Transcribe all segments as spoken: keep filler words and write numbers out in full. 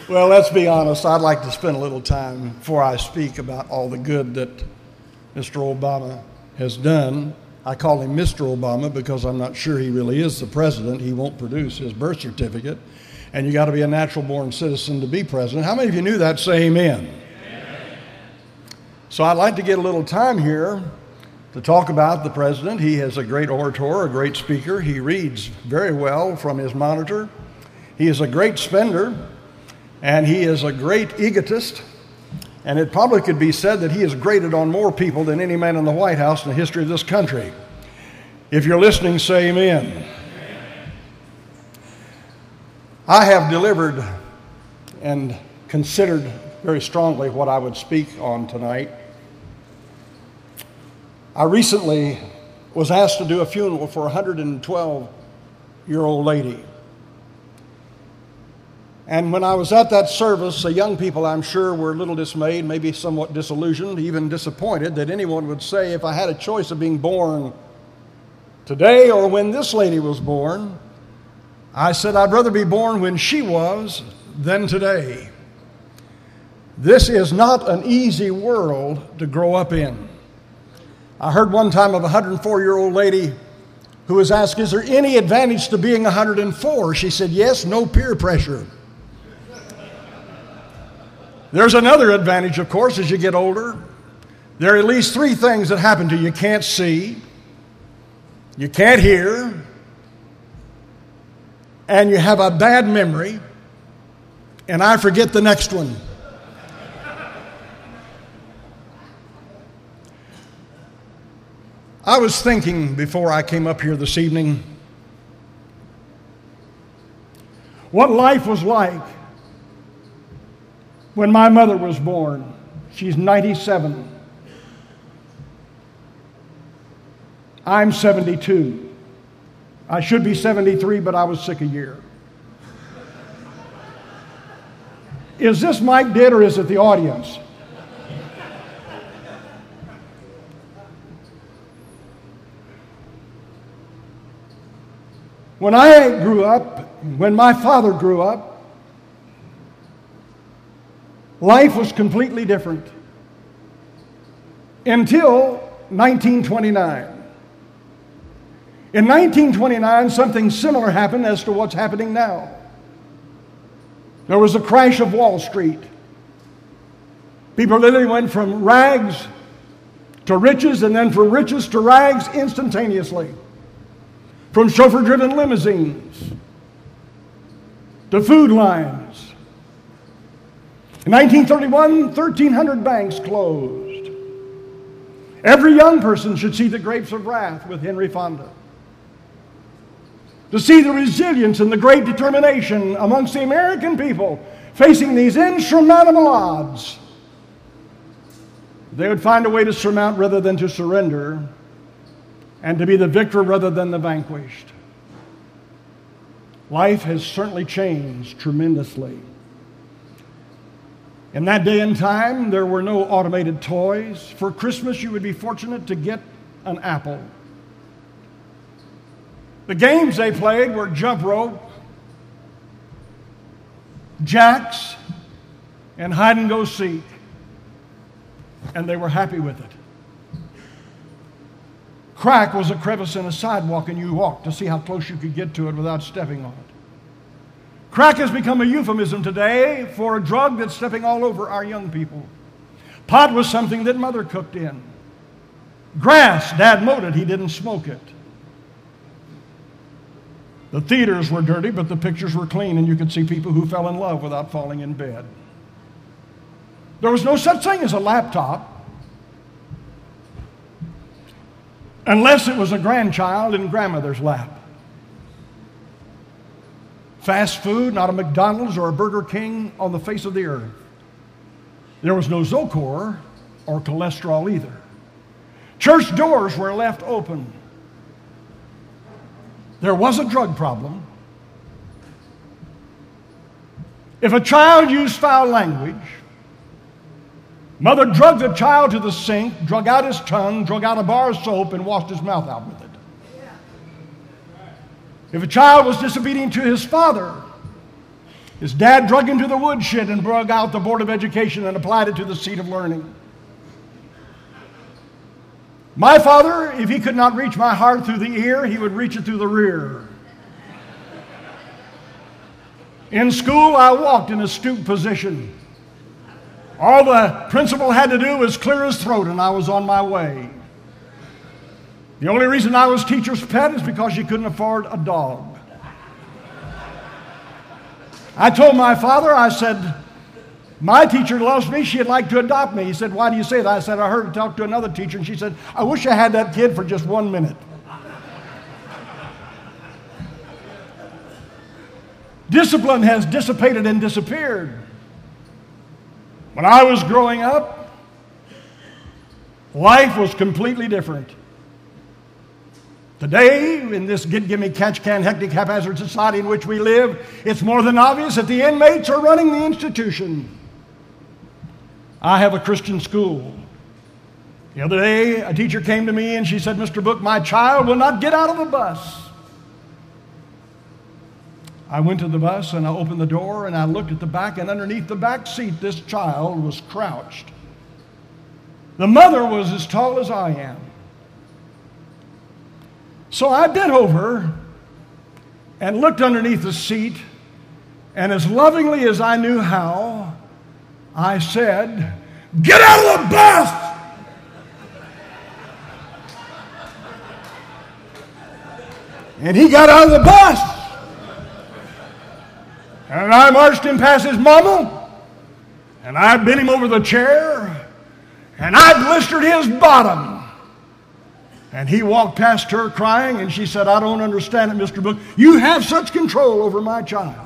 Well, let's be honest. I'd like to spend a little time before I speak about all the good that Mister Obama has done. I call him Mister Obama because I'm not sure he really is the president. He won't produce his birth certificate. And you got to be a natural-born citizen to be president. How many of you knew that? Say amen. Amen. So I'd like to get a little time here to talk about the president. He is a great orator, a great speaker. He reads very well from his monitor. He is a great spender, and he is a great egotist. And it probably could be said that he has grated on more people than any man in the White House in the history of this country. If you're listening, say amen. Amen. I have delivered and considered very strongly what I would speak on tonight. I recently was asked to do a funeral for a one hundred twelve-year-old lady. And when I was at that service, the young people, I'm sure, were a little dismayed, maybe somewhat disillusioned, even disappointed that anyone would say, if I had a choice of being born today or when this lady was born, I said I'd rather be born when she was than today. This is not an easy world to grow up in. I heard one time of a one hundred four-year-old lady who was asked, is there any advantage to being one hundred four? She said, yes, no peer pressure. There's another advantage, of course, as you get older. There are at least three things that happen to you. You can't see, you can't hear, and you have a bad memory, and I forget the next one. I was thinking before I came up here this evening what life was like when my mother was born. She's ninety-seven. I'm seventy-two. I should be seventy-three, but I was sick a year. Is this mic dead or is it the audience? When I grew up, when my father grew up, life was completely different until nineteen twenty-nine. In nineteen twenty-nine, something similar happened as to what's happening now. There was a crash of Wall Street. People literally went from rags to riches, and then from riches to rags instantaneously. From chauffeur-driven limousines to food lines. In nineteen thirty-one, thirteen hundred banks closed. Every young person should see The Grapes of Wrath with Henry Fonda. To see the resilience and the great determination amongst the American people facing these insurmountable odds. They would find a way to surmount rather than to surrender, and to be the victor rather than the vanquished. Life has certainly changed tremendously. In that day and time, there were no automated toys. For Christmas, you would be fortunate to get an apple. The games they played were jump rope, jacks, and hide and go seek. And they were happy with it. Crack was a crevice in a sidewalk, and you walked to see how close you could get to it without stepping on it. Crack has become a euphemism today for a drug that's stepping all over our young people. Pot was something that mother cooked in. Grass, Dad mowed it, he didn't smoke it. The theaters were dirty, but the pictures were clean, and you could see people who fell in love without falling in bed. There was no such thing as a laptop, unless it was a grandchild in grandmother's lap. Fast food, not a McDonald's or a Burger King on the face of the earth. There was no Zocor or cholesterol either. Church doors were left open. There was a drug problem. If a child used foul language, mother drugged the child to the sink, drug out his tongue, drug out a bar of soap, and washed his mouth out with it. If a child was disobedient to his father, His dad drug him to the woodshed and drug out the Board of Education and applied it to the seat of learning. My father, if he could not reach my heart through the ear, he would reach it through the rear. In school, I walked in a stoop position. All the principal had to do was clear his throat, and I was on my way. The only reason I was teacher's pet is because she couldn't afford a dog. I told my father, I said, my teacher loves me, she'd like to adopt me. He said, why do you say that? I said, I heard her talk to another teacher, and she said, I wish I had that kid for just one minute. Discipline has dissipated and disappeared. When I was growing up, life was completely different. Today, in this get, gimme, catch, can, hectic, haphazard society in which we live, it's more than obvious that the inmates are running the institution. I have a Christian school. The other day, a teacher came to me and she said, Mister Book, my child will not get out of the bus. I went to the bus and I opened the door and I looked at the back, and underneath the back seat, this child was crouched. The mother was as tall as I am. So I bent over and looked underneath the seat, and as lovingly as I knew how, I said, get out of the bus! And he got out of the bus. And I marched him past his mama, and I bent him over the chair, and I blistered his bottom. And he walked past her crying, and she said, I don't understand it, Mister Book. You have such control over my child.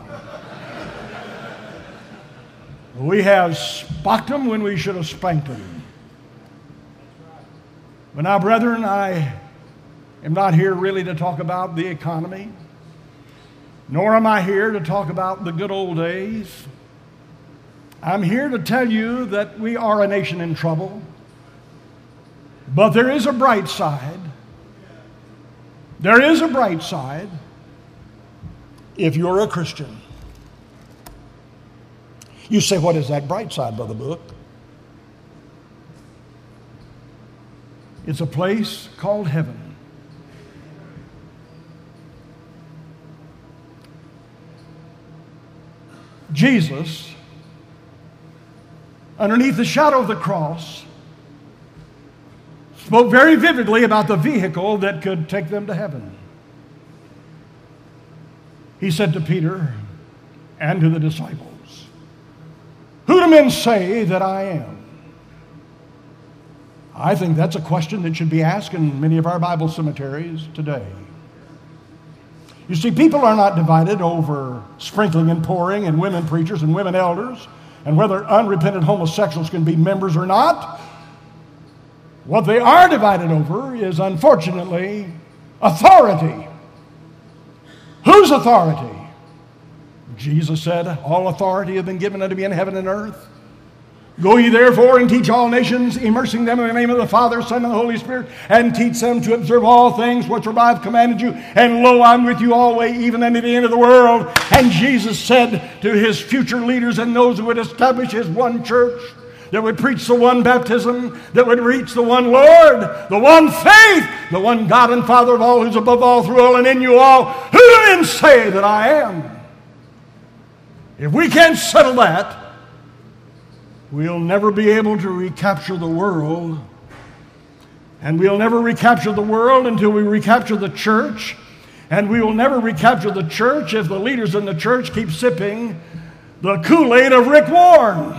We have spocked him when we should have spanked him. But now, brethren, I am not here really to talk about the economy, nor am I here to talk about the good old days. I'm here to tell you that we are a nation in trouble. But there is a bright side. There is a bright side if you're a Christian. You say, what is that bright side, Brother Book? It's a place called heaven. Jesus, underneath the shadow of the cross, spoke very vividly about the vehicle that could take them to heaven. He said to Peter and to the disciples, who do men say that I am? I think that's a question that should be asked in many of our Bible cemeteries today. You see, people are not divided over sprinkling and pouring and women preachers and women elders and whether unrepentant homosexuals can be members or not. What they are divided over is, unfortunately, authority. Whose authority? Jesus said, all authority has been given unto me in heaven and earth. Go ye therefore and teach all nations, immersing them in the name of the Father, Son, and the Holy Spirit, and teach them to observe all things whatsoever I have commanded you. And lo, I'm with you always, even unto the end of the world. And Jesus said to his future leaders and those who would establish his one church, that would preach the one baptism, that would reach the one Lord, the one faith, the one God and Father of all, who's above all, through all, and in you all. Who do men say that I am? If we can't settle that, we'll never be able to recapture the world. And we'll never recapture the world until we recapture the church. And we will never recapture the church if the leaders in the church keep sipping the Kool-Aid of Rick Warren.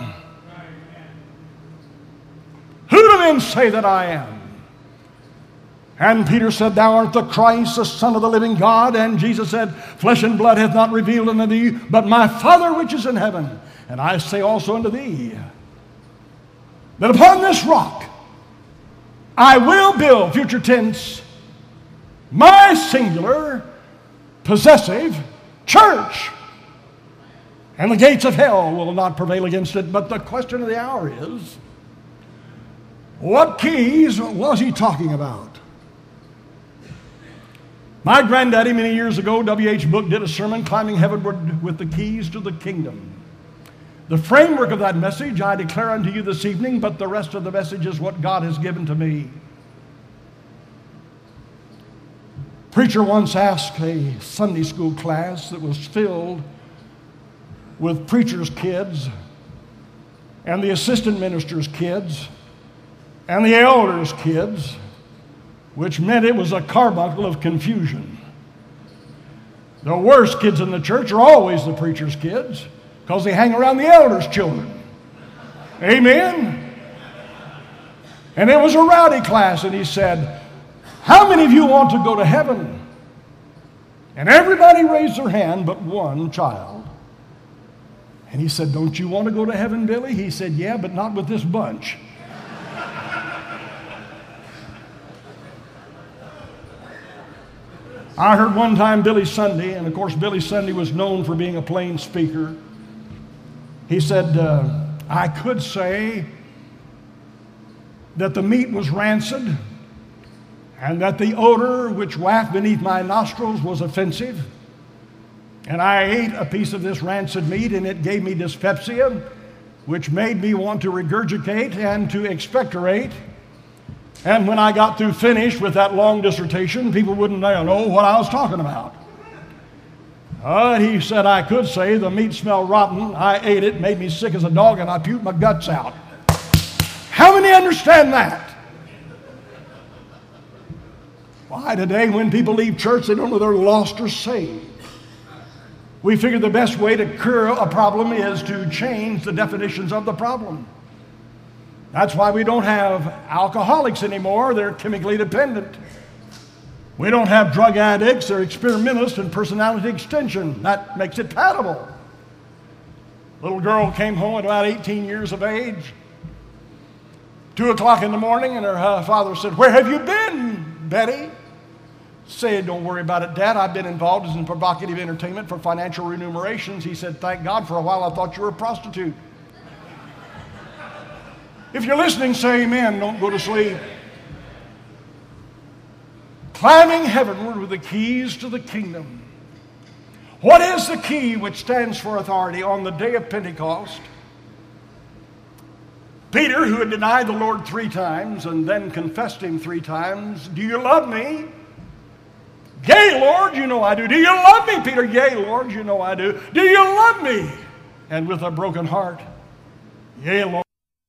Who do men say that I am? And Peter said, thou art the Christ, the Son of the living God. And Jesus said, flesh and blood hath not revealed unto thee, but my Father which is in heaven. And I say also unto thee, that upon this rock I will build, future tense, my singular, possessive church. And the gates of hell will not prevail against it. But the question of the hour is, what keys was he talking about? My granddaddy, many years ago, W H Book, did a sermon, Climbing Heavenward with the Keys to the Kingdom. The framework of that message I declare unto you this evening, but the rest of the message is what God has given to me. Preacher once asked a Sunday school class that was filled with preachers' kids and the assistant ministers' kids and the elders' kids, which meant it was a carbuncle of confusion. The worst kids in the church are always the preacher's kids because they hang around the elders' children. Amen? And it was a rowdy class, and he said, how many of you want to go to heaven? And everybody raised their hand but one child. And he said, don't you want to go to heaven, Billy? He said, yeah, but not with this bunch. I heard one time Billy Sunday, and of course Billy Sunday was known for being a plain speaker. He said, uh, I could say that the meat was rancid and that the odor which wafted beneath my nostrils was offensive. And I ate a piece of this rancid meat, and it gave me dyspepsia, which made me want to regurgitate and to expectorate. And when I got through finished with that long dissertation, people wouldn't know what I was talking about. Uh, he said, I could say the meat smelled rotten. I ate it, made me sick as a dog, and I puked my guts out. How many understand that? Why today when people leave church, they don't know they're lost or saved. We figure the best way to cure a problem is to change the definitions of the problem. That's why we don't have alcoholics anymore. They're chemically dependent. We don't have drug addicts. They're experimentalists and personality extension. That makes it palatable. Little girl came home at about eighteen years of age. Two o'clock in the morning, and her uh, father said, where have you been, Betty? Said, don't worry about it, Dad. I've been involved in provocative entertainment for financial remunerations. He said, thank God, for a while I thought you were a prostitute. If you're listening, say amen. Don't go to sleep. Climbing heavenward with the keys to the kingdom. What is the key which stands for authority on the day of Pentecost? Peter, who had denied the Lord three times and then confessed him three times, do you love me? Yea, Lord, you know I do. Do you love me, Peter? Yea, Lord, you know I do. Do you love me? And with a broken heart, yea, Lord.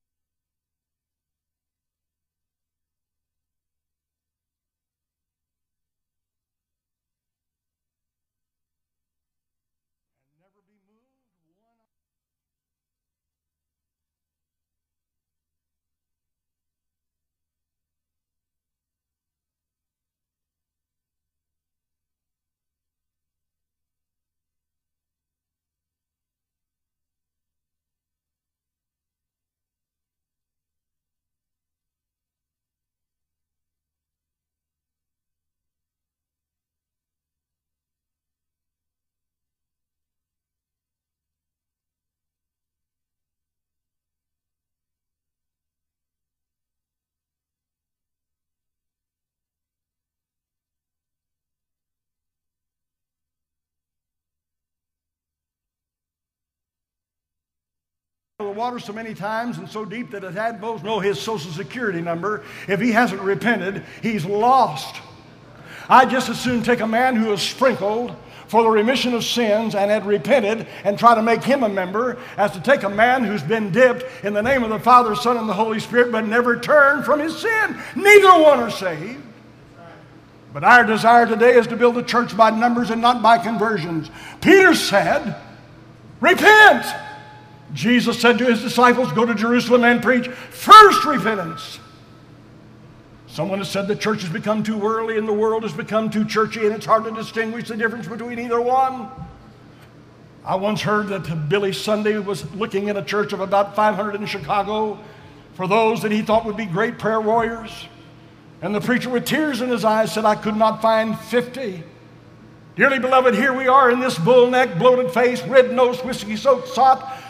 The water so many times and so deep that it had both know his social security number. If he hasn't repented, he's lost. I'd just as soon take a man who is sprinkled for the remission of sins and had repented and try to make him a member as to take a man who's been dipped in the name of the Father, Son, and the Holy Spirit but never turned from his sin. Neither one are saved. But our desire today is to build a church by numbers and not by conversions. Peter said, repent. Jesus said to his disciples, go to Jerusalem and preach first repentance. Someone has said the church has become too worldly and the world has become too churchy, and it's hard to distinguish the difference between either one. I once heard that Billy Sunday was looking at a church of about five hundred in Chicago for those that he thought would be great prayer warriors. And the preacher with tears in his eyes said, I could not find fifty. Dearly beloved, here we are in this bull-necked, bloated face, red-nosed, whiskey-soaked sot,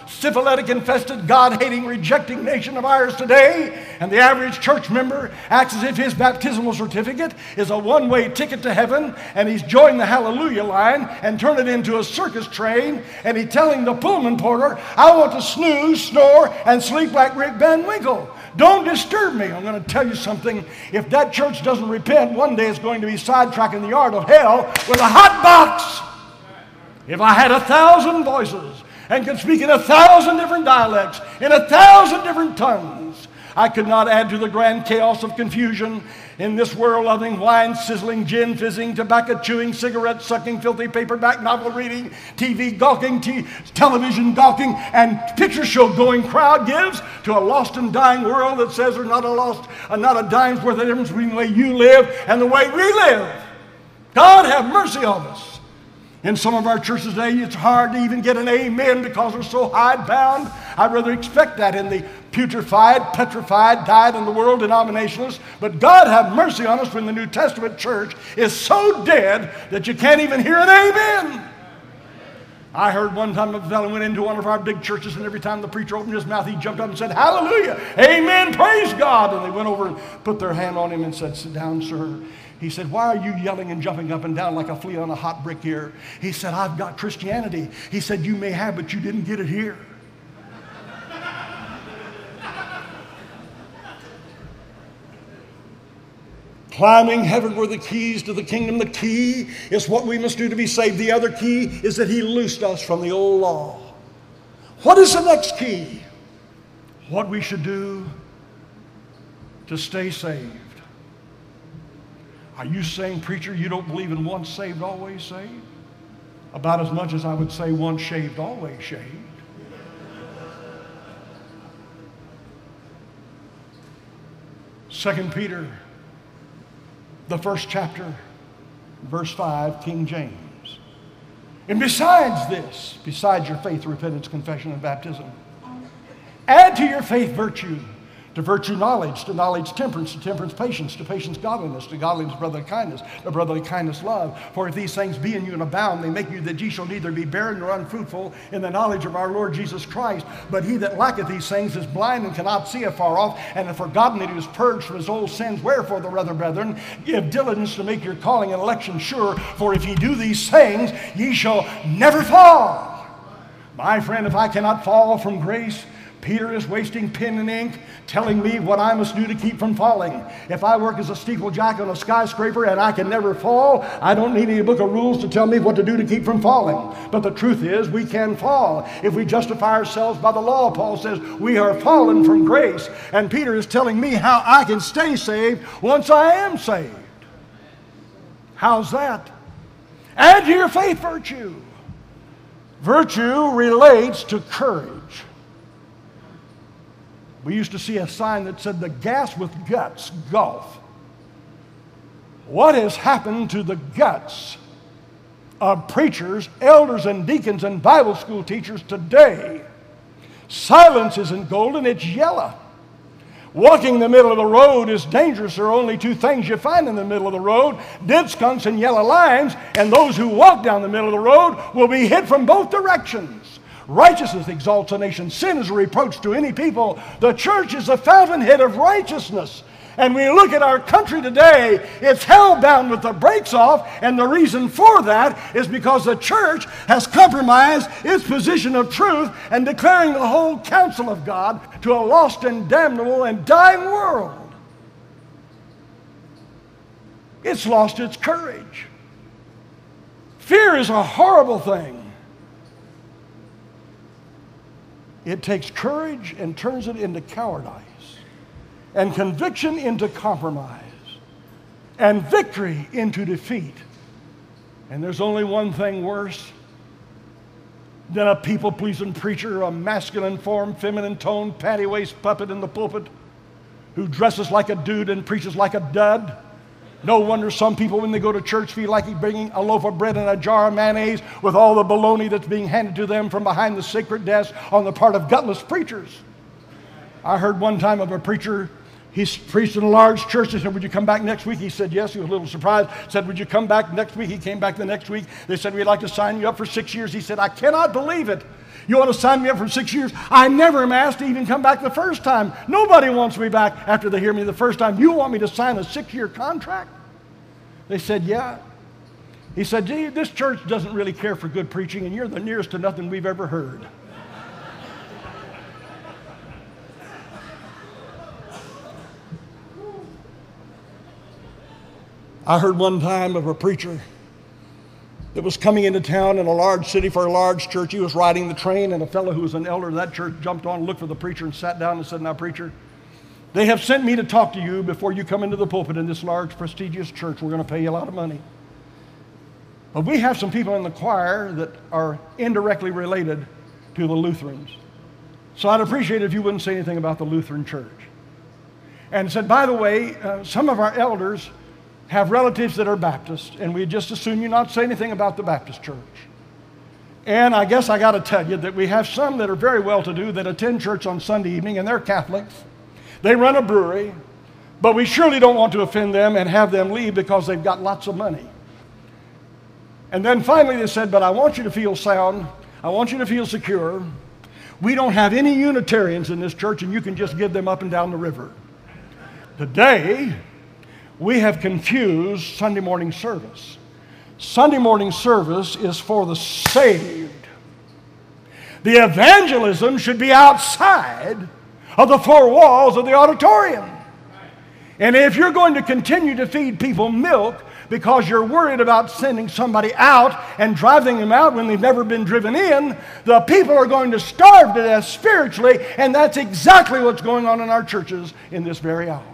syphilitic-infested, God-hating, rejecting nation of ours today, and the average church member acts as if his baptismal certificate is a one-way ticket to heaven, and he's joined the hallelujah line and turned it into a circus train, and he's telling the Pullman porter, I want to snooze, snore, and sleep like Rick Van Winkle. Don't disturb me. I'm going to tell you something. If that church doesn't repent, one day it's going to be sidetracked in the yard of hell with a hot box. If I had a thousand voices and could speak in a thousand different dialects, in a thousand different tongues, I could not add to the grand chaos of confusion in this world-loving, wine-sizzling, gin-fizzing, tobacco-chewing, cigarette-sucking, filthy paperback novel-reading, T V gawking, t- television gawking, and picture show-going crowd gives to a lost and dying world that says there's not a lost, uh, not a dime's worth of difference between the way you live and the way we live. God have mercy on us. In some of our churches today, it's hard to even get an amen because they're so hidebound. I'd rather expect that in the putrefied, petrified, died in the world denominationalists. But God have mercy on us when the New Testament church is so dead that you can't even hear an amen. I heard one time a fellow went into one of our big churches, and every time the preacher opened his mouth, he jumped up and said, hallelujah, amen, praise God. And they went over and put their hand on him and said, sit down, sir. He said, why are you yelling and jumping up and down like a flea on a hot brick here? He said, I've got Christianity. He said, you may have, but you didn't get it here. Climbing heaven were the keys to the kingdom. The key is what we must do to be saved. The other key is that he loosed us from the old law. What is the next key? What we should do to stay saved. Are you saying, preacher, you don't believe in once saved, always saved? About as much as I would say once shaved, always shaved. Second Peter, the first chapter, verse five, King James. And besides this, besides your faith, repentance, confession, and baptism, add to your faith virtue, to virtue knowledge, to knowledge temperance, to temperance patience, to patience godliness, to godliness brotherly kindness, to brotherly kindness love. For if these things be in you and abound, they make you that ye shall neither be barren nor unfruitful in the knowledge of our Lord Jesus Christ. But he that lacketh these things is blind and cannot see afar off, and hath forgotten that he was purged from his old sins. Wherefore, the rather, brethren, give diligence to make your calling and election sure. For if ye do these things, ye shall never fall. My friend, if I cannot fall from grace, Peter is wasting pen and ink telling me what I must do to keep from falling. If I work as a steeplejack on a skyscraper and I can never fall, I don't need any book of rules to tell me what to do to keep from falling. But the truth is, we can fall. If we justify ourselves by the law, Paul says, we are fallen from grace. And Peter is telling me how I can stay saved once I am saved. How's that? Add to your faith virtue. Virtue relates to courage. We used to see a sign that said, the gas with guts, golf. What has happened to the guts of preachers, elders, and deacons, and Bible school teachers today? Silence isn't golden, it's yellow. Walking in the middle of the road is dangerous. There are only two things you find in the middle of the road, dead skunks and yellow lions, and those who walk down the middle of the road will be hit from both directions. Righteousness exalts a nation. Sin is a reproach to any people. The church is the fountainhead of righteousness. And we look at our country today, it's hell-bound with the brakes off, and the reason for that is because the church has compromised its position of truth and declaring the whole counsel of God to a lost and damnable and dying world. It's lost its courage. Fear is a horrible thing. It takes courage and turns it into cowardice, and conviction into compromise, and victory into defeat. And there's only one thing worse than a people-pleasing preacher, a masculine form, feminine tone, panty-waist puppet in the pulpit who dresses like a dude and preaches like a dud. No wonder some people, when they go to church, feel like he's bringing a loaf of bread and a jar of mayonnaise with all the baloney that's being handed to them from behind the sacred desk on the part of gutless preachers. I heard one time of a preacher, he preached in a large church. They said, would you come back next week? He said, yes. He was a little surprised. Said, would you come back next week? He came back the next week. They said, we'd like to sign you up for six years. He said, I cannot believe it. You want to sign me up for six years? I never am asked to even come back the first time. Nobody wants me back after they hear me the first time. You want me to sign a six-year contract? They said, yeah. He said, gee, this church doesn't really care for good preaching, and you're the nearest to nothing we've ever heard. I heard one time of a preacher that was coming into town in a large city for a large church. He was riding the train, and a fellow who was an elder of that church jumped on, looked for the preacher, and sat down and said, now, preacher, they have sent me to talk to you before you come into the pulpit in this large, prestigious church. We're going to pay you a lot of money. But we have some people in the choir that are indirectly related to the Lutherans. So I'd appreciate it if you wouldn't say anything about the Lutheran church. And said, by the way, uh, some of our elders have relatives that are Baptists, and we just assume you not say anything about the Baptist church. And I guess I got to tell you that we have some that are very well-to-do that attend church on Sunday evening, and they're Catholics. They run a brewery, but we surely don't want to offend them and have them leave because they've got lots of money. And then finally they said, but I want you to feel sound. I want you to feel secure. We don't have any Unitarians in this church, and you can just give them up and down the river. Today, we have confused Sunday morning service. Sunday morning service is for the saved. The evangelism should be outside of the four walls of the auditorium. And if you're going to continue to feed people milk because you're worried about sending somebody out and driving them out when they've never been driven in, the people are going to starve to death spiritually, and that's exactly what's going on in our churches in this very hour.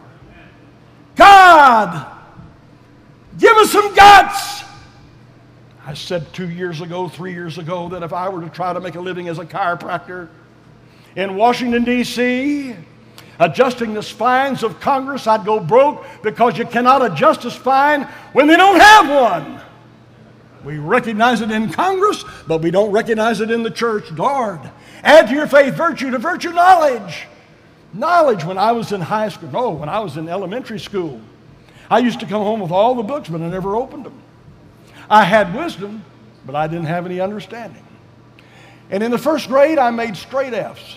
God, give us some guts. I said two years ago, three years ago, that if I were to try to make a living as a chiropractor in Washington, D C, adjusting the spines of Congress, I'd go broke because you cannot adjust a spine when they don't have one. We recognize it in Congress, but we don't recognize it in the church. Lord, add to your faith virtue, to virtue knowledge. Knowledge when I was in high school. No, when I was in elementary school. I used to come home with all the books, but I never opened them. I had wisdom, but I didn't have any understanding. And in the first grade, I made straight F's.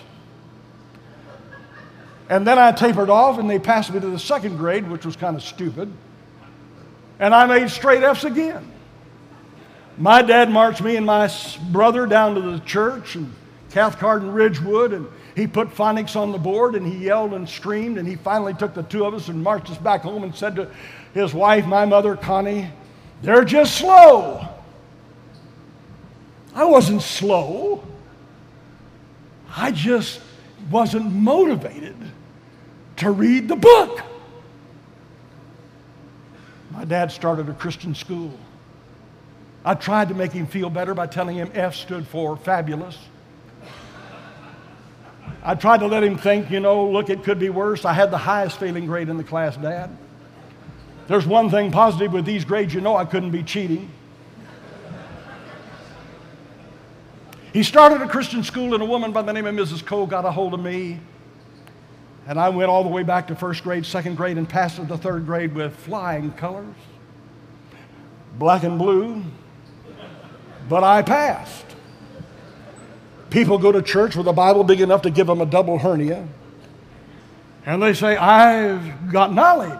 And then I tapered off, and they passed me to the second grade, which was kind of stupid. And I made straight F's again. My dad marched me and my brother down to the church in Cathcart and Ridgewood, and he put phonics on the board, and he yelled and screamed, and he finally took the two of us and marched us back home and said to his wife, my mother, Connie, they're just slow. I wasn't slow. I just wasn't motivated to read the book. My dad started a Christian school. I tried to make him feel better by telling him F stood for fabulous. I tried to let him think, you know, look, it could be worse. I had the highest failing grade in the class, Dad. There's one thing positive with these grades, you know I couldn't be cheating. He started a Christian school, and a woman by the name of Missus Cole got a hold of me. And I went all the way back to first grade, second grade, and passed to the third grade with flying colors. Black and blue. But I passed. People go to church with a Bible big enough to give them a double hernia. And they say, I've got knowledge.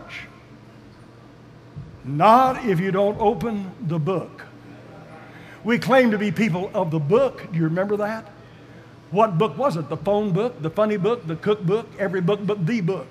Not if you don't open the book. We claim to be people of the book. Do you remember that? What book was it? The phone book, the funny book, the cookbook, every book but the book.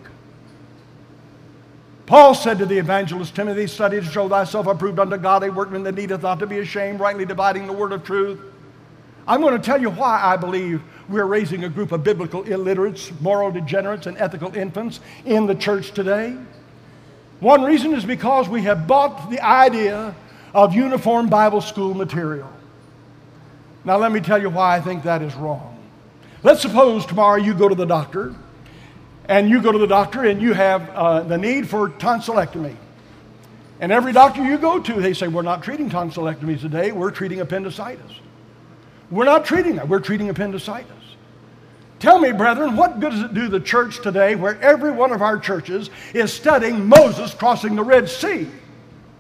Paul said to the evangelist Timothy, study to show thyself approved unto God, a workman that needeth not to be ashamed, rightly dividing the word of truth. I'm going to tell you why I believe we're raising a group of biblical illiterates, moral degenerates, and ethical infants in the church today. One reason is because we have bought the idea of uniform Bible school material. Now let me tell you why I think that is wrong. Let's suppose tomorrow you go to the doctor, and you go to the doctor and you have uh, the need for tonsillectomy. And every doctor you go to, they say, we're not treating tonsillectomies today, we're treating appendicitis. We're not treating that, we're treating appendicitis. Tell me, brethren, what good does it do the church today where every one of our churches is studying Moses crossing the Red Sea?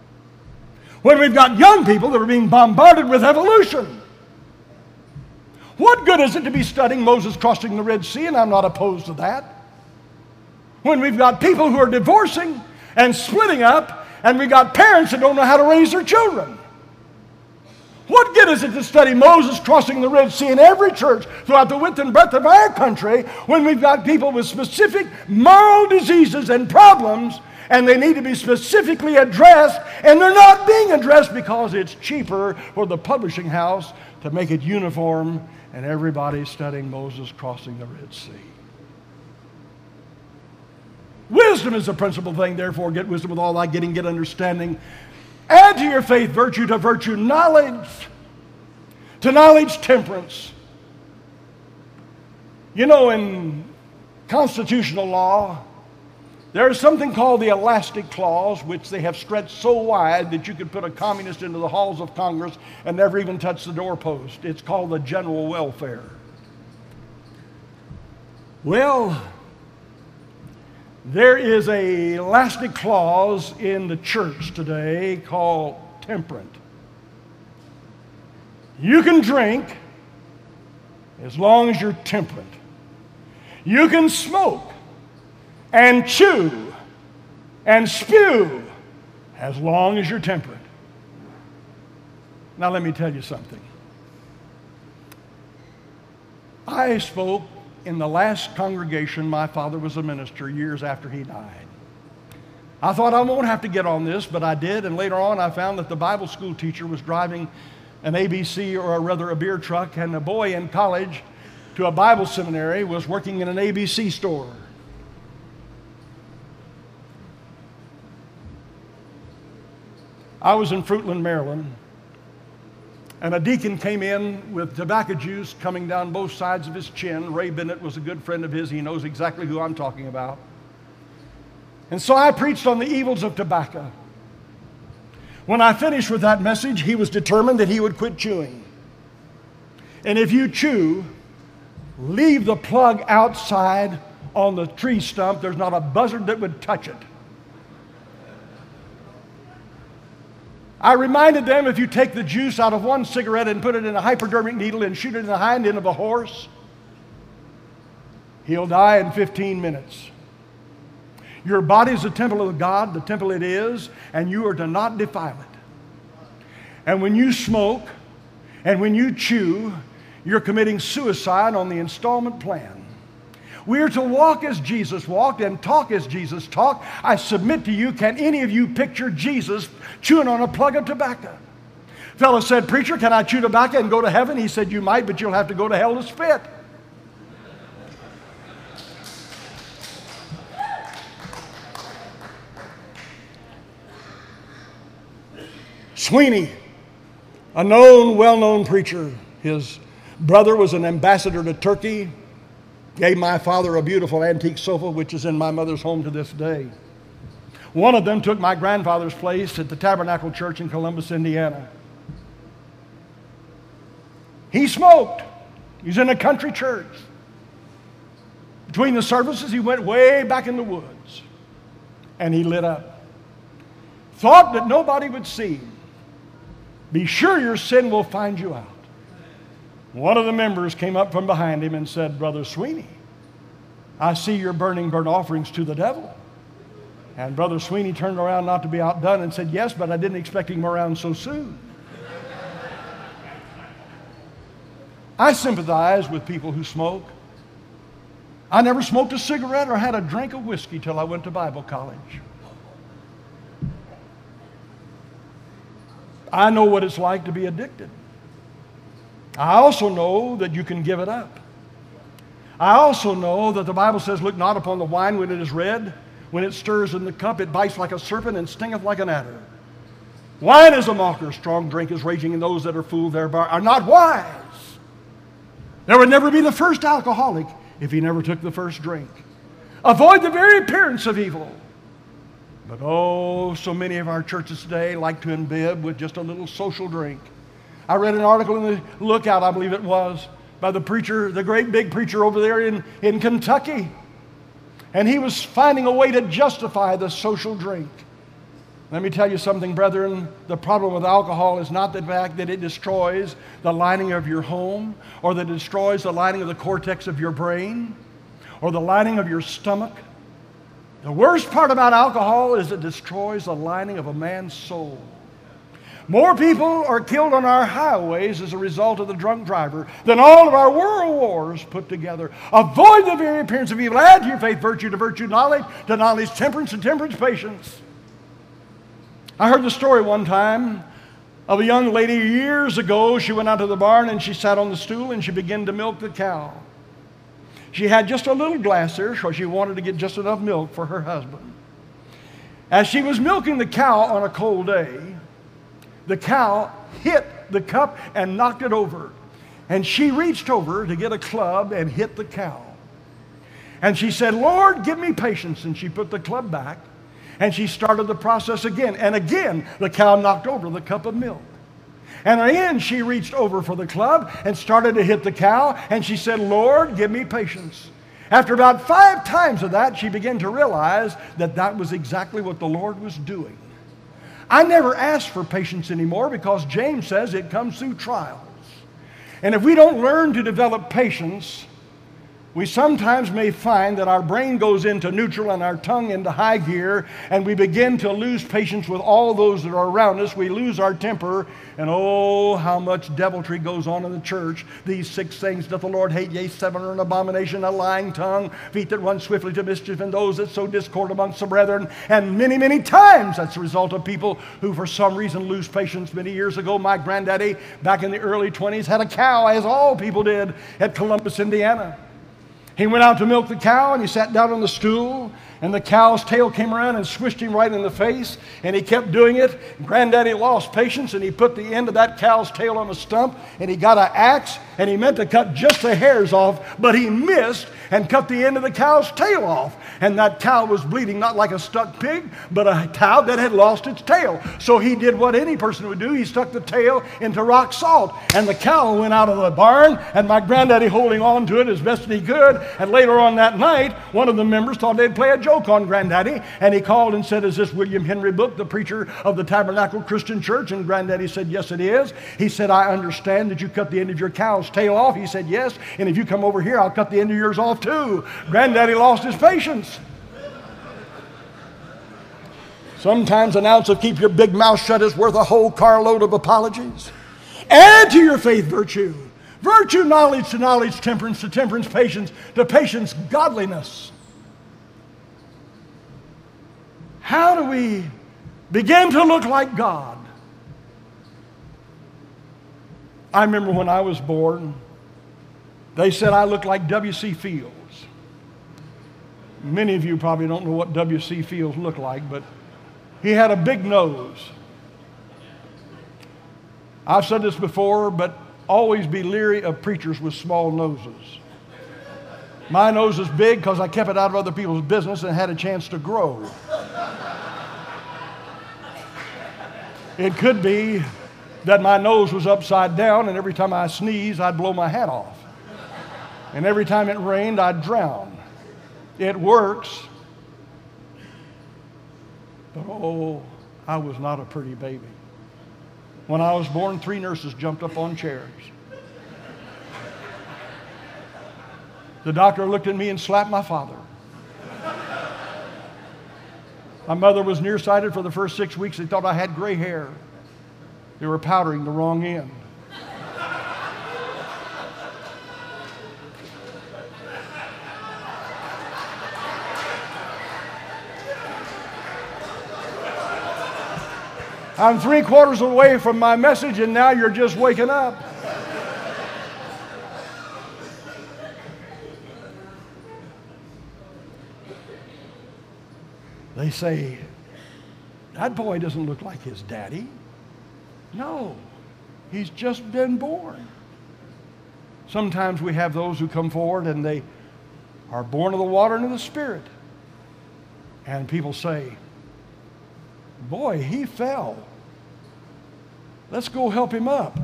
When we've got young people that are being bombarded with evolution. What good is it to be studying Moses crossing the Red Sea? And I'm not opposed to that. When we've got people who are divorcing and splitting up, and we've got parents that don't know how to raise their children. What good is it to study Moses crossing the Red Sea in every church throughout the width and breadth of our country when we've got people with specific moral diseases and problems, and they need to be specifically addressed, and they're not being addressed because it's cheaper for the publishing house to make it uniform, and everybody's studying Moses crossing the Red Sea. Wisdom is the principal thing, therefore get wisdom with all thy getting, get understanding. Add to your faith virtue, to virtue knowledge, to knowledge temperance. You know, in constitutional law, there is something called the elastic clause, which they have stretched so wide that you could put a communist into the halls of Congress and never even touch the doorpost. It's called the general welfare. Well, there is a elastic clause in the church today called temperate. You can drink as long as you're temperate. You can smoke and chew and spew as long as you're temperate. Now let me tell you something. I spoke in the last congregation my father was a minister years after he died. I thought I won't have to get on this, but I did, and later on I found that the Bible school teacher was driving an A B C, or rather a beer truck, and a boy in college to a Bible seminary was working in an A B C store. I was in Fruitland, Maryland, and a deacon came in with tobacco juice coming down both sides of his chin. Ray Bennett was a good friend of his. He knows exactly who I'm talking about. And so I preached on the evils of tobacco. When I finished with that message, he was determined that he would quit chewing. And if you chew, leave the plug outside on the tree stump. There's not a buzzard that would touch it. I reminded them, if you take the juice out of one cigarette and put it in a hypodermic needle and shoot it in the hind end of a horse, he'll die in fifteen minutes. Your body is the temple of God, the temple it is, and you are to not defile it. And when you smoke and when you chew, you're committing suicide on the installment plan. We are to walk as Jesus walked and talk as Jesus talked. I submit to you, can any of you picture Jesus chewing on a plug of tobacco? Fellow said, "Preacher, can I chew tobacco and go to heaven?" He said, "You might, but you'll have to go to hell to spit." Sweeney, a known, well-known preacher. His brother was an ambassador to Turkey. Gave my father a beautiful antique sofa, which is in my mother's home to this day. One of them took my grandfather's place at the Tabernacle Church in Columbus, Indiana. He smoked. He's in a country church. Between the services, he went way back in the woods, and he lit up. Thought that nobody would see him. Be sure your sin will find you out. One of the members came up from behind him and said, "Brother Sweeney, I see you're burning burnt offerings to the devil." And Brother Sweeney turned around, not to be outdone, and said, "Yes, but I didn't expect him around so soon." I sympathize with people who smoke. I never smoked a cigarette or had a drink of whiskey till I went to Bible college. I know what it's like to be addicted. I also know that you can give it up. I also know that the Bible says, "Look not upon the wine when it is red. When it stirs in the cup, it bites like a serpent and stingeth like an adder. Wine is a mocker, strong drink is raging, and those that are full thereby are not wise." There would never be the first alcoholic if he never took the first drink. Avoid the very appearance of evil. But oh, so many of our churches today like to imbibe with just a little social drink. I read an article in the Lookout, I believe it was, by the preacher, the great big preacher over there in, in Kentucky. And he was finding a way to justify the social drink. Let me tell you something, brethren. The problem with alcohol is not the fact that it destroys the lining of your home, or that it destroys the lining of the cortex of your brain, or the lining of your stomach. The worst part about alcohol is it destroys the lining of a man's soul. More people are killed on our highways as a result of the drunk driver than all of our world wars put together. Avoid the very appearance of evil. Add to your faith virtue, to virtue knowledge, to knowledge temperance, and temperance patience. I heard the story one time of a young lady years ago. She went out to the barn and she sat on the stool and she began to milk the cow. She had just a little glass there, so she wanted to get just enough milk for her husband. As she was milking the cow on a cold day, the cow hit the cup and knocked it over. And she reached over to get a club and hit the cow. And she said, "Lord, give me patience." And she put the club back. And she started the process again. And again, the cow knocked over the cup of milk. And again, she reached over for the club and started to hit the cow. And she said, "Lord, give me patience." After about five times of that, she began to realize that that was exactly what the Lord was doing. I never ask for patience anymore because James says it comes through trials. And if we don't learn to develop patience, we sometimes may find that our brain goes into neutral and our tongue into high gear, and we begin to lose patience with all those that are around us. We lose our temper, and oh, how much deviltry goes on in the church. These six things doth the Lord hate, yea, seven are an abomination: a lying tongue, feet that run swiftly to mischief, and those that sow discord amongst the brethren. And many, many times that's the result of people who for some reason lose patience. Many years ago, my granddaddy, back in the early twenties, had a cow, as all people did, at Columbus, Indiana. He went out to milk the cow, and he sat down on the stool, and the cow's tail came around and swished him right in the face, and he kept doing it. Granddaddy lost patience, and he put the end of that cow's tail on a stump, and he got an axe, and he meant to cut just the hairs off, but he missed and cut the end of the cow's tail off. And that cow was bleeding, not like a stuck pig, but a cow that had lost its tail. So he did what any person would do. He stuck the tail into rock salt, and the cow went out of the barn, and my granddaddy holding on to it as best he could. And later on that night, one of the members thought they'd play a joke on Granddaddy, and he called and said, "Is this William Henry Book, the preacher of the Tabernacle Christian Church?" And Granddaddy said, "Yes, it is." He said, "I understand that you cut the end of your cow's tail off." He said, "Yes, and if you come over here, I'll cut the end of yours off too." Granddaddy lost his patience. Sometimes an ounce of keep your big mouth shut is worth a whole carload of apologies. Add to your faith virtue. Virtue, knowledge to knowledge, temperance to temperance, patience to patience, godliness. How do we begin to look like God? I remember when I was born, they said I looked like W C Fields. Many of you probably don't know what W C Fields looked like, but he had a big nose. I've said this before, but always be leery of preachers with small noses. My nose is big because I kept it out of other people's business and had a chance to grow. It could be that my nose was upside down, and every time I sneezed, I'd blow my hat off. And every time it rained, I'd drown. It works. But oh, I was not a pretty baby. When I was born, three nurses jumped up on chairs. The doctor looked at me and slapped my father. My mother was nearsighted for the first six weeks. They thought I had gray hair. They were powdering the wrong end. I'm three quarters away from my message, and now you're just waking up. They say, that boy doesn't look like his daddy. No, he's just been born. Sometimes we have those who come forward and they are born of the water and of the Spirit. And people say, boy, he fell. Let's go help him up.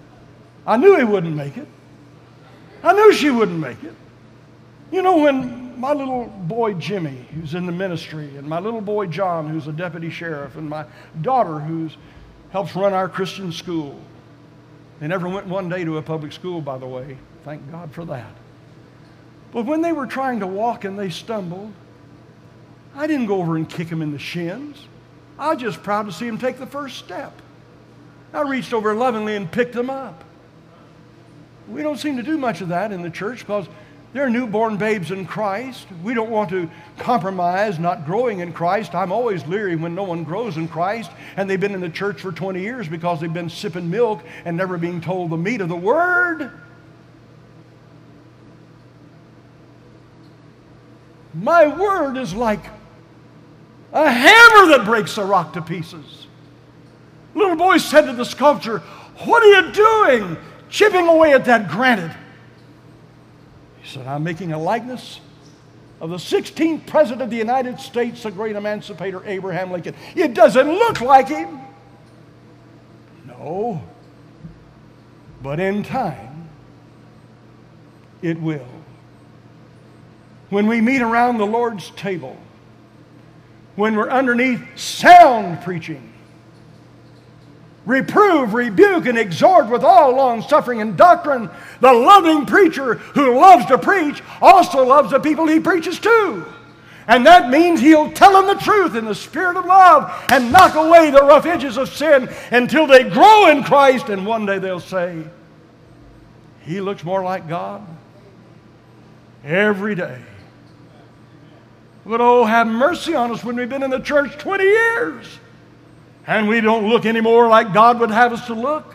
I knew he wouldn't make it. I knew she wouldn't make it. You know, when my little boy Jimmy, who's in the ministry, and my little boy John, who's a deputy sheriff, and my daughter, who helps run our Christian school. They never went one day to a public school, by the way. Thank God for that. But when they were trying to walk and they stumbled, I didn't go over and kick them in the shins. I was just proud to see them take the first step. I reached over lovingly and picked them up. We don't seem to do much of that in the church because they're newborn babes in Christ. We don't want to compromise not growing in Christ. I'm always leery when no one grows in Christ and they've been in the church for twenty years because they've been sipping milk and never being told the meat of the Word. My Word is like a hammer that breaks a rock to pieces. Little boy said to the sculptor, "What are you doing? Chipping away at that granite." He said, "I'm making a likeness of the sixteenth President of the United States, the great emancipator Abraham Lincoln. It doesn't look like him." No, but in time, it will. When we meet around the Lord's table, when we're underneath sound preaching, reprove, rebuke, and exhort with all long-suffering and doctrine, the loving preacher who loves to preach also loves the people he preaches to. And that means he'll tell them the truth in the spirit of love and knock away the rough edges of sin until they grow in Christ, and one day they'll say, "He looks more like God every day." But oh, have mercy on us when we've been in the church twenty years and we don't look any more like God would have us to look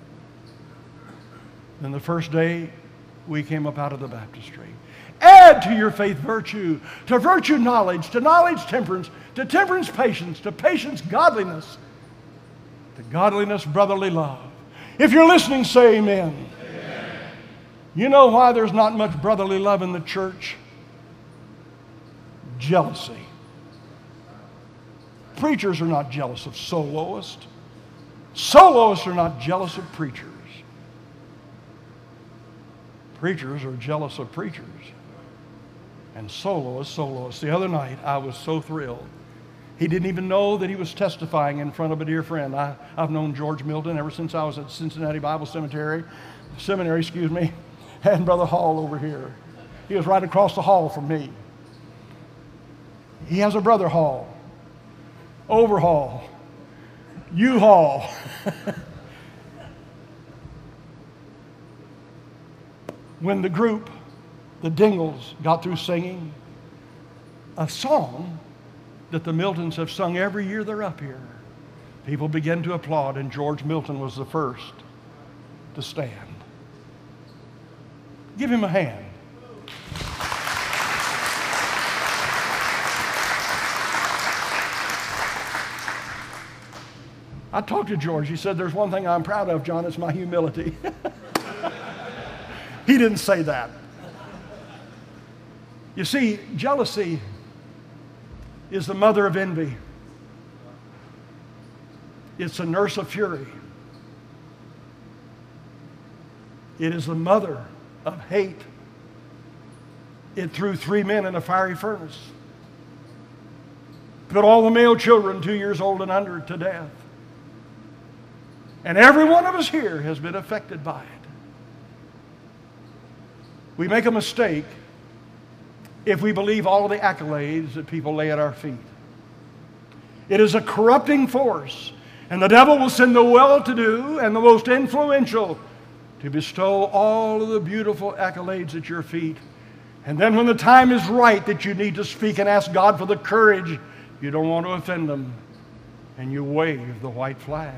than the first day we came up out of the baptistry. Add to your faith virtue, to virtue knowledge, to knowledge temperance, to temperance patience, to patience godliness, to godliness brotherly love. If you're listening, say amen. Amen. You know why there's not much brotherly love in the church? Jealousy. Preachers are not jealous of soloists. Soloists are not jealous of preachers. Preachers are jealous of preachers. And soloists, soloists. The other night, I was so thrilled. He didn't even know that he was testifying in front of a dear friend. I, I've known George Milton ever since I was at Cincinnati Bible Cemetery, Seminary, excuse me, and Brother Hall over here. He was right across the hall from me. He has a brother Hall, Overhaul, U-Haul. When the group, the Dingles, got through singing a song that the Miltons have sung every year they're up here, people began to applaud, and George Milton was the first to stand. Give him a hand. I talked to George. He said, "There's one thing I'm proud of, John, it's my humility." He didn't say that. You see, jealousy is the mother of envy. It's a nurse of fury. It is the mother of hate. It threw three men in a fiery furnace. Put all the male children two years old and under to death. And every one of us here has been affected by it. We make a mistake if we believe all of the accolades that people lay at our feet. It is a corrupting force, and the devil will send the well-to-do and the most influential to bestow all of the beautiful accolades at your feet. And then when the time is right that you need to speak and ask God for the courage, you don't want to offend them, and you wave the white flag.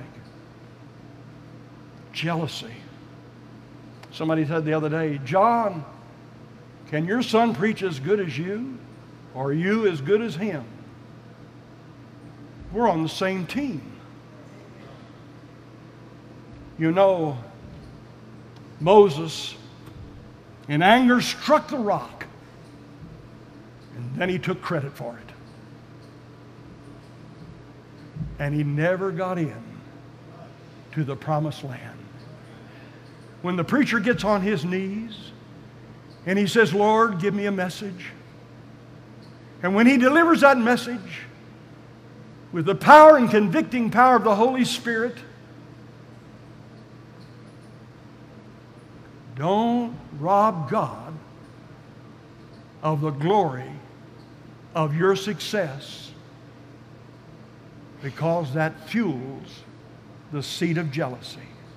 Jealousy. Somebody said the other day, "John, can your son preach as good as you, or are you as good as him?" We're on the same team. You know, Moses, in anger, struck the rock, and then he took credit for it. And he never got in to the promised land. When the preacher gets on his knees and he says, "Lord, give me a message," And when he delivers that message with the power and convicting power of the Holy Spirit, don't rob God of the glory of your success, because that fuels the seed of jealousy.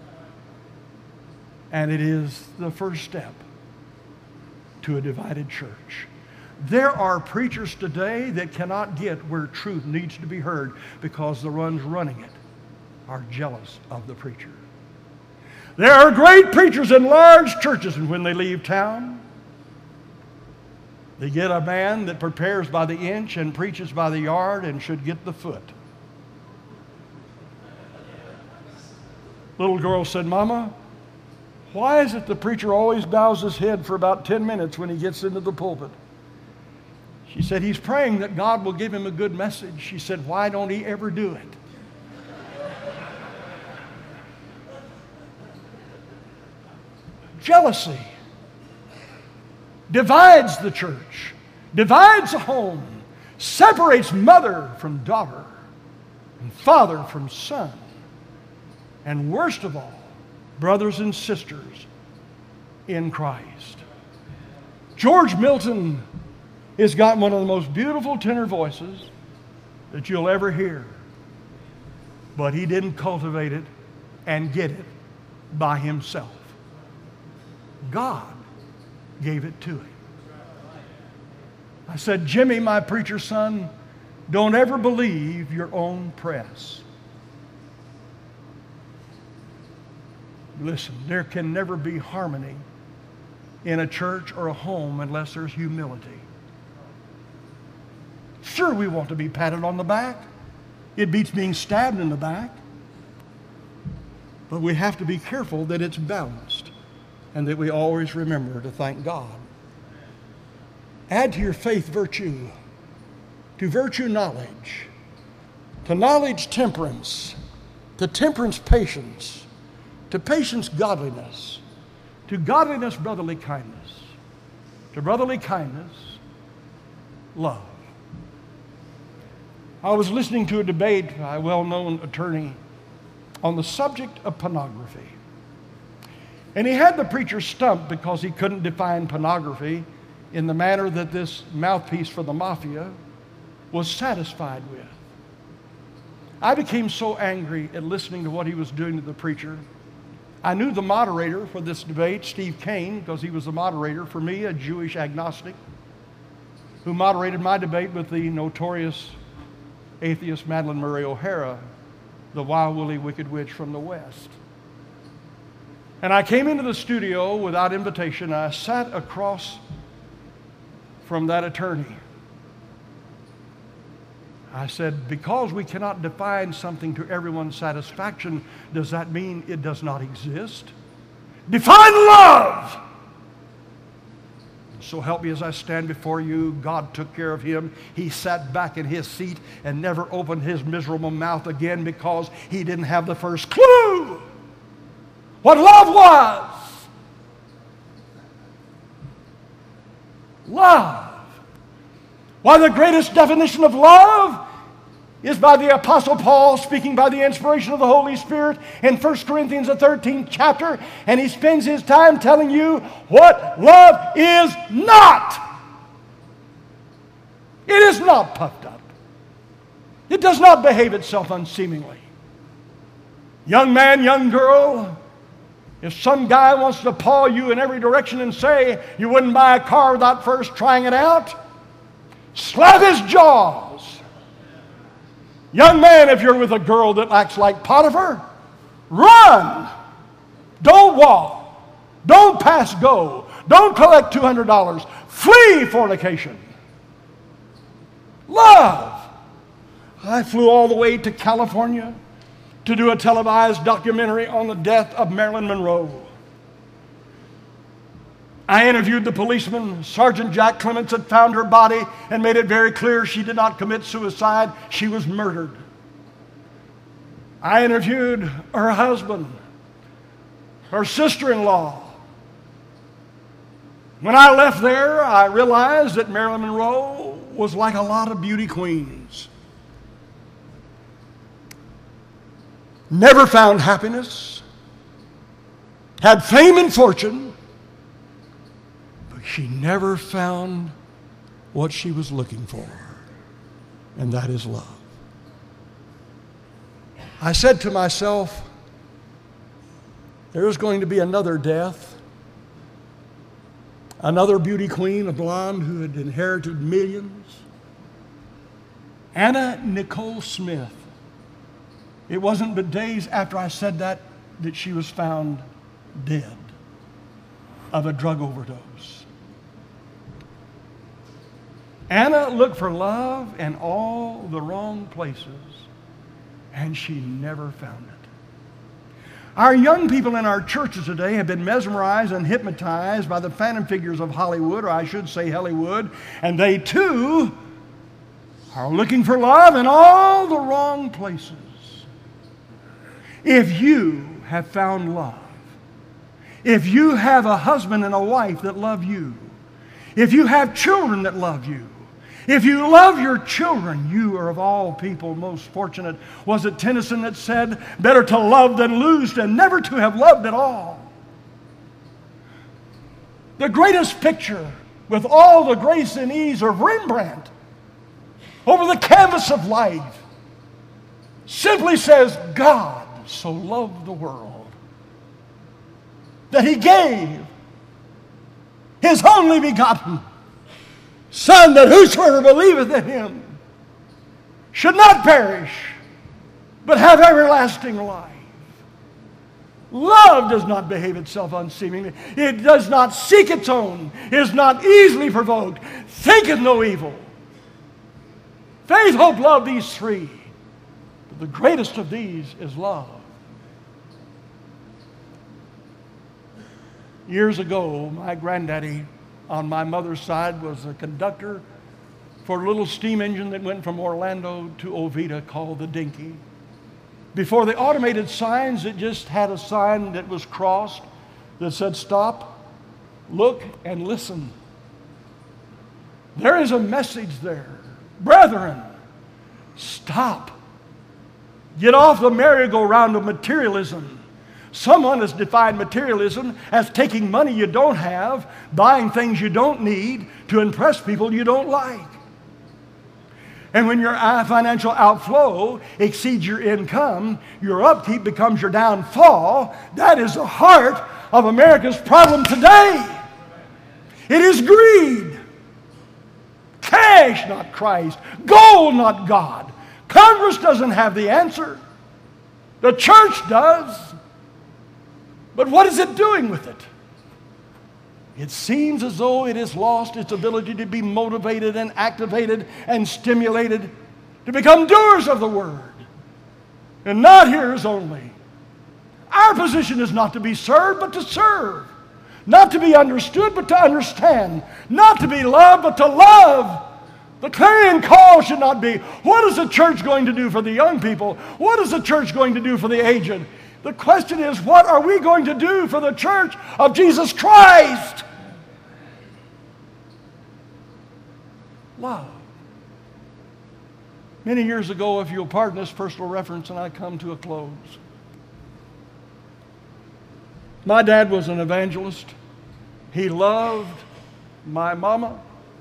And it is the first step to a divided church. There are preachers today that cannot get where truth needs to be heard because the ones running it are jealous of the preacher. There are great preachers in large churches, and when they leave town, they get a man that prepares by the inch and preaches by the yard and should get the foot. Little girl said, "Mama, why is it the preacher always bows his head for about ten minutes when he gets into the pulpit?" She said, "He's praying that God will give him a good message." She said, "Why don't he ever do it?" Jealousy divides the church, divides a home, separates mother from daughter, and father from son, and worst of all, brothers and sisters in Christ. George Milton has got one of the most beautiful tenor voices that you'll ever hear, but he didn't cultivate it and get it by himself. God gave it to him. I said, "Jimmy, my preacher son, don't ever believe your own press." Listen, there can never be harmony in a church or a home unless there's humility. Sure, we want to be patted on the back. It beats being stabbed in the back. But we have to be careful that it's balanced and that we always remember to thank God. Add to your faith virtue, to virtue knowledge, to knowledge temperance, to temperance patience, to patience godliness, to godliness brotherly kindness, to brotherly kindness love. I was listening to a debate by a well-known attorney on the subject of pornography. And he had the preacher stumped because he couldn't define pornography in the manner that this mouthpiece for the mafia was satisfied with. I became so angry at listening to what he was doing to the preacher. I knew the moderator for this debate, Steve Kane, because he was the moderator for me, a Jewish agnostic, who moderated my debate with the notorious atheist Madalyn Murray O'Hara, the wild, woolly, wicked witch from the West. And I came into the studio without invitation. I sat across from that attorney. I said, because we cannot define something to everyone's satisfaction, does that mean it does not exist? Define love! So help me as I stand before you, God took care of him. He sat back in his seat and never opened his miserable mouth again because he didn't have the first clue what love was. Love. Why, the greatest definition of love is by the Apostle Paul, speaking by the inspiration of the Holy Spirit in First Corinthians, the thirteenth chapter, and he spends his time telling you what love is not. It is not puffed up. It does not behave itself unseemingly. Young man, young girl, if some guy wants to paw you in every direction and say you wouldn't buy a car without first trying it out, slap his jaws. Young man, if you're with a girl that acts like Potiphar, run. Don't walk. Don't pass go. Don't collect two hundred dollars. Flee fornication. Love. I flew all the way to California to do a televised documentary on the death of Marilyn Monroe. I interviewed the policeman. Sergeant Jack Clements had found her body and made it very clear she did not commit suicide. She was murdered. I interviewed her husband, her sister-in-law. When I left there, I realized that Marilyn Monroe was like a lot of beauty queens. Never found happiness, had fame and fortune, but she never found what she was looking for, and that is love. I said to myself, there's going to be another death, another beauty queen, a blonde who had inherited millions. Anna Nicole Smith. It wasn't but days after I said that that she was found dead of a drug overdose. Anna looked for love in all the wrong places, and she never found it. Our young people in our churches today have been mesmerized and hypnotized by the phantom figures of Hollywood, or I should say Hollywood, and they too are looking for love in all the wrong places. If you have found love, if you have a husband and a wife that love you, if you have children that love you, if you love your children, you are of all people most fortunate. Was it Tennyson that said, better to love than lose, than never to have loved at all? The greatest picture, with all the grace and ease of Rembrandt, over the canvas of life, simply says, God so loved the world that He gave His only begotten Son, that whosoever believeth in Him should not perish, but have everlasting life. Love does not behave itself unseemingly. It does not seek its own, is not easily provoked, thinketh no evil. Faith, hope, love, these three. But the greatest of these is love. Years ago, my granddaddy on my mother's side was a conductor for a little steam engine that went from Orlando to Oviedo called the Dinky. Before the automated signs, it just had a sign that was crossed that said, stop, look, and listen. There is a message there. Brethren, stop. Get off the merry-go-round of materialism. Someone has defined materialism as taking money you don't have, buying things you don't need to impress people you don't like. And when your financial outflow exceeds your income, your upkeep becomes your downfall. That is the heart of America's problem today. It is greed. Cash, not Christ. Gold, not God. Congress doesn't have the answer. The church does. But what is it doing with it? It seems as though it has lost its ability to be motivated and activated and stimulated to become doers of the word and not hearers only. Our position is not to be served, but to serve. Not to be understood, but to understand. Not to be loved, but to love. The clarion call should not be, what is the church going to do for the young people? What is the church going to do for the aged? The question is, what are we going to do for the church of Jesus Christ? Love. Many years ago, if you'll pardon this personal reference, and I come to a close. My dad was an evangelist. He loved my mama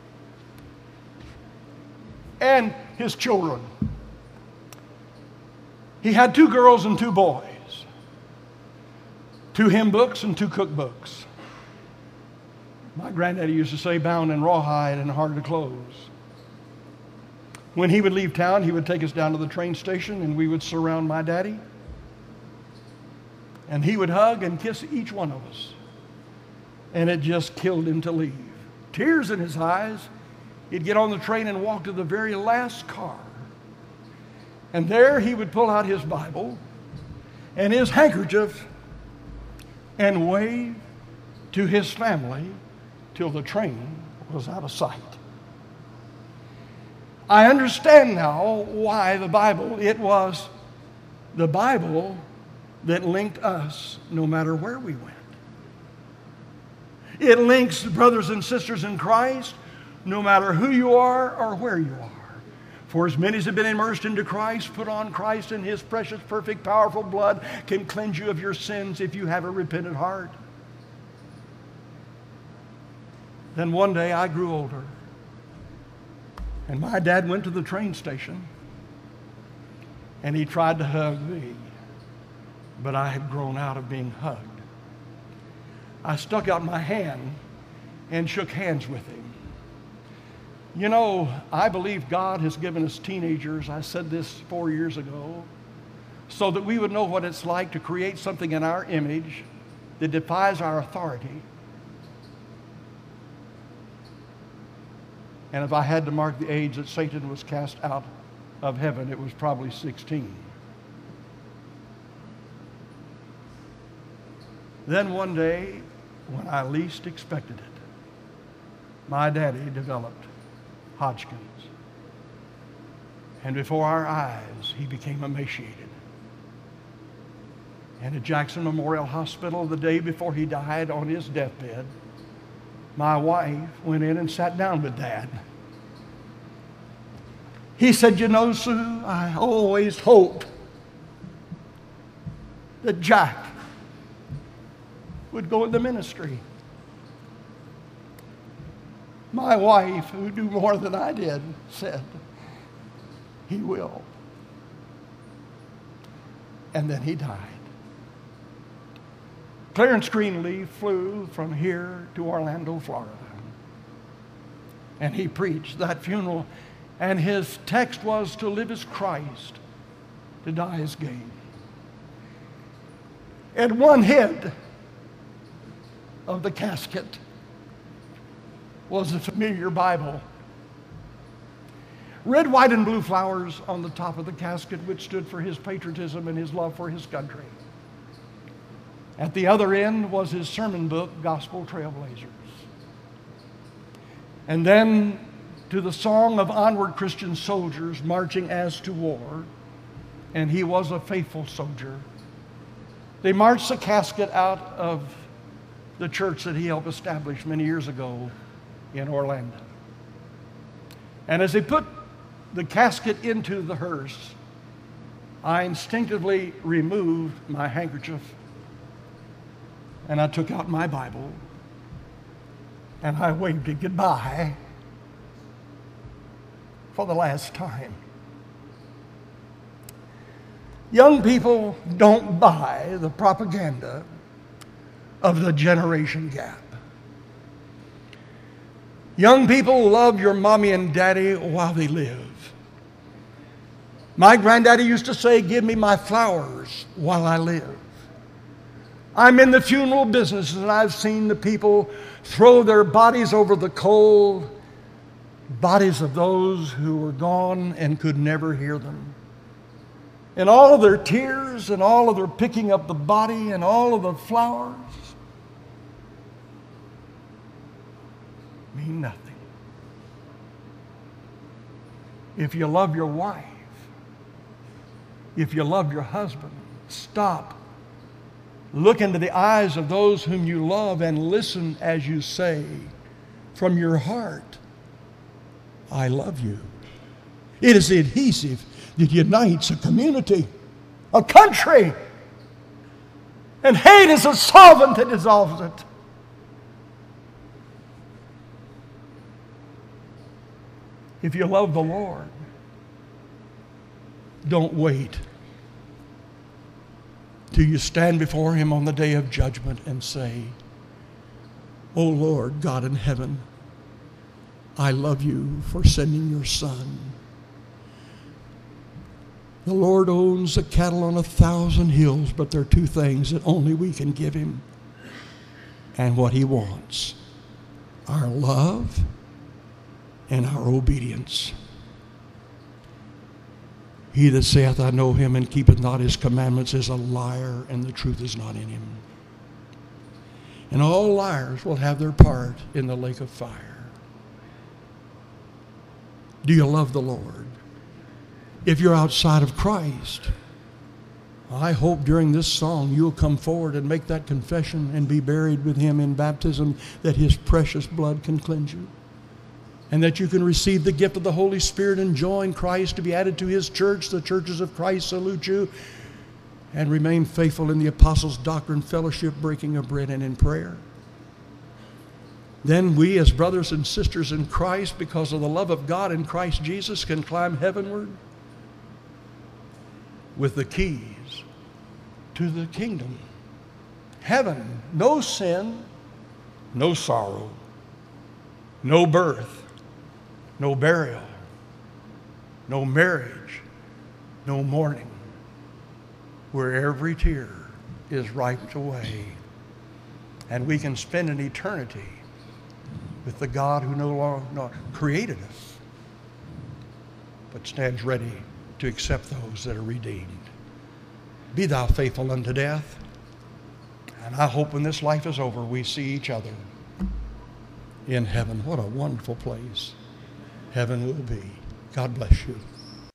and his children. He had two girls and two boys. Two hymn books and two cookbooks. My granddaddy used to say, bound in rawhide and hard to close. When he would leave town, he would take us down to the train station and we would surround my daddy. And he would hug and kiss each one of us. And it just killed him to leave. Tears in his eyes. He'd get on the train and walk to the very last car. And there he would pull out his Bible and his handkerchief and wave to his family till the train was out of sight. I understand now why the Bible, it was the Bible that linked us no matter where we went. It links brothers and sisters in Christ no matter who you are or where you are. For as many as have been immersed into Christ, put on Christ, and his precious, perfect, powerful blood can cleanse you of your sins if you have a repentant heart. Then one day I grew older, and my dad went to the train station, and he tried to hug me, but I had grown out of being hugged. I stuck out my hand and shook hands with him. You know, I believe God has given us teenagers, I said this four years ago, so that we would know what it's like to create something in our image that defies our authority. And if I had to mark the age that Satan was cast out of heaven, it was probably sixteen. Then one day, when I least expected it, my daddy developed Hodgkin's. And before our eyes, he became emaciated. And at Jackson Memorial Hospital, the day before he died on his deathbed, my wife went in and sat down with Dad. He said, "You know, Sue, I always hoped that Jack would go in the ministry." My wife, who knew more than I did, said, "He will." And then he died. Clarence Greenleaf flew from here to Orlando, Florida. And he preached that funeral. And his text was, "To live is Christ, to die is gain." At one head of the casket was a familiar Bible. Red, white, and blue flowers on the top of the casket, which stood for his patriotism and his love for his country. At the other end was his sermon book, Gospel Trailblazers. And then to the song of onward Christian soldiers marching as to war, and he was a faithful soldier. They marched the casket out of the church that he helped establish many years ago in Orlando. And as they put the casket into the hearse, I instinctively removed my handkerchief, and I took out my Bible, and I waved it goodbye for the last time. Young people don't buy the propaganda of the generation gap. Young people love your mommy and daddy while they live. My granddaddy used to say, "Give me my flowers while I live." I'm in the funeral business, and I've seen the people throw their bodies over the cold bodies of those who were gone and could never hear them. And all of their tears and all of their picking up the body and all of the flowers mean nothing. If you love your wife, if you love your husband, stop. Look into the eyes of those whom you love and listen as you say from your heart, "I love you." It is the adhesive that unites a community, a country. And hate is a solvent that dissolves it. If you love the Lord, don't wait till you stand before Him on the day of judgment and say, "O Lord, God in heaven, I love you for sending your Son. The Lord owns the cattle on a thousand hills, but there are two things that only we can give Him and what He wants: our love and our obedience. He that saith, I know Him, and keepeth not His commandments is a liar, and the truth is not in him. And all liars will have their part in the lake of fire." Do you love the Lord? If you're outside of Christ, I hope during this song you'll come forward and make that confession and be buried with Him in baptism, that His precious blood can cleanse you. and that you can receive the gift of the Holy Spirit and join Christ to be added to His church. The churches of Christ salute you. And remain faithful in the apostles' doctrine, fellowship, breaking of bread, and in prayer. Then we as brothers and sisters in Christ, because of the love of God in Christ Jesus, can climb heavenward with the keys to the kingdom. Heaven, no sin, no sorrow, no birth, no burial, no marriage, no mourning, where every tear is wiped away, and we can spend an eternity with the God who no longer created us, but stands ready to accept those that are redeemed. Be thou faithful unto death, and I hope when this life is over, we see each other in heaven. What a wonderful place heaven will be. God bless you.